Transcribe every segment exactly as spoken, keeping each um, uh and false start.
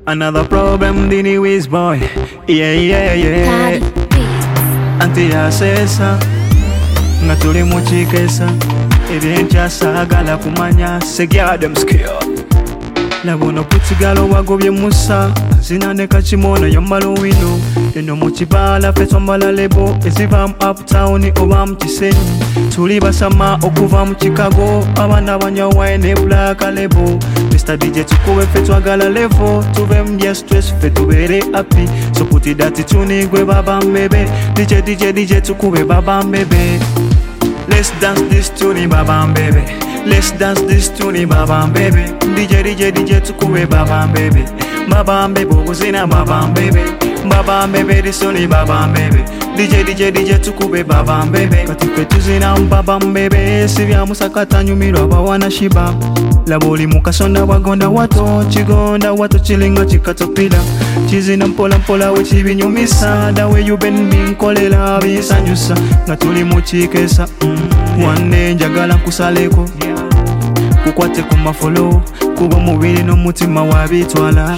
Another problem, Dini Wiz boy. Yeah, yeah, yeah. Anti asesa nga tuli mu kikeesa ebyenkyasagala kumanya segya them skill labuno putigalo wagobye musa zinaneka kimono yambalo wino eno mu kibala fe twambala lebo eziva mu uptown oba mu Kisenyi tuli basama okuva mu Chicago abana banyawaye ne black lebo Mister D J tukube fe twagala level tuve mbya stress fe tubere happy so put it that tune gwe baba mbebe D J D J D J tukube baba mbebe. Let's dance this tune baba mbebe. Let's dance this tune baba mbebe. D J D J D J tukube baba mbebe. Baba mbebe buzina baba mbebe. Baba mbebe this tune baba mbebe. D J D J D J tukube baba mbebe. Katife tuzina baba mbebe. Sivya musakata nyumirwa bawana shiba. Laboli mukasonda wagonda wato chigonda wato chilinga chikatopila chizina mpola mpola we chibinyumisa da way you been being kolela bisanyusa nga tuli mu kikeesa mm. Wanne njagala kusaleko kukwate ku mafolo kuba mubiri n'omutima wabitwala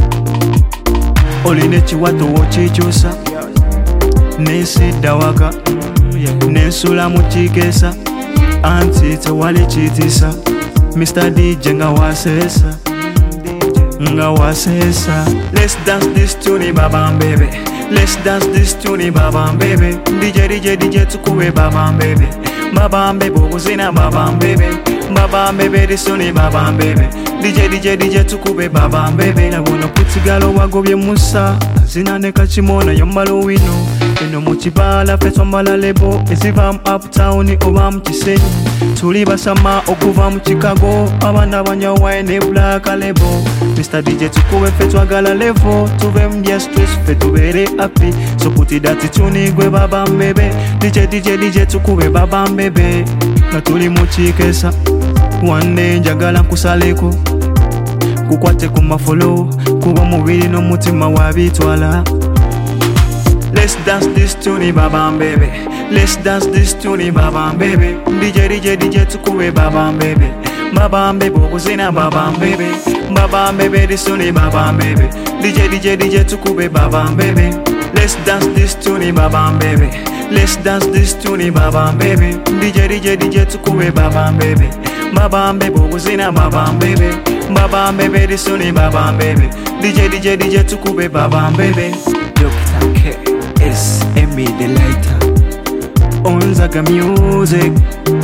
oline chiwato wochichusa nesidda waka nensula mu kikeesa anti tewali chitisa Mister D J nga wasesa nga wasesa. Let's dance this tune baba mbebe. Let's dance this tune baba mbebe. D J D J D J tukube baba mbebe. Baba mbebe buzina baba mbebe. Baba mbebe this tune baba mbebe. D J D J D J tukube baba mbebe. Nabuno putigalo wagobye musa zinaneka kimono yambalo wino eno mu kibala fe twambala lebo eziva mu uptown oba mu Kisenyi tuli basama okuva mu Chicago abana banyawaye ne black lebo Mister D J tukube fe twagala level tuve mbya stress fe tubere happy so put it that tune gwe baba mbebe. D J D J D J tukube baba mbebe nga tuli mu kikeesa wanne njagala nkusaleko kukwate ku mafolo kuba mubiri n'omutima wabitwala. Let's dance this tune baba mbebe. Let's dance this tune baba mbebe. D J D J D J tukube baba mbebe. Baba mbebe buzina baba mbebe. Baba mbebe this tune baba mbebe. D J D J D J tukube baba mbebe. Let's dance this tune baba mbebe. Let's dance this tune baba mbebe. D J D J D J tukube baba mbebe. Baba mbebe buzina baba mbebe. Baba mbebe this tune baba mbebe. D J D J D J tukube baba mbebe. Doctor K S M E the lighter on Zaga music.